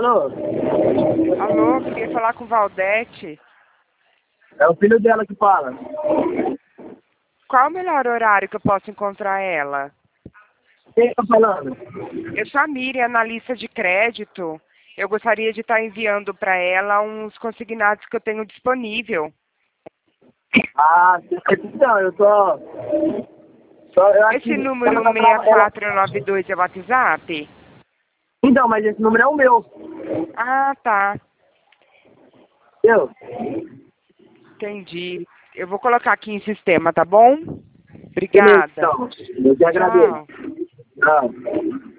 Alô? Alô, queria falar com Valdete. É o filho dela que fala. Qual o melhor horário que eu posso encontrar ela? Quem tá falando? Eu sou a Miriam, analista de crédito. Eu gostaria de estar enviando para ela uns consignados que eu tenho disponível. Ah, então, eu tô... eu acho Esse que número ela tá ela... 6492 é o WhatsApp? Então, mas esse número é o meu. Ah, tá. Eu? Entendi. Eu vou colocar aqui em sistema, tá bom? Beleza, Obrigada. então. Eu te agradeço. Tchau. Tchau.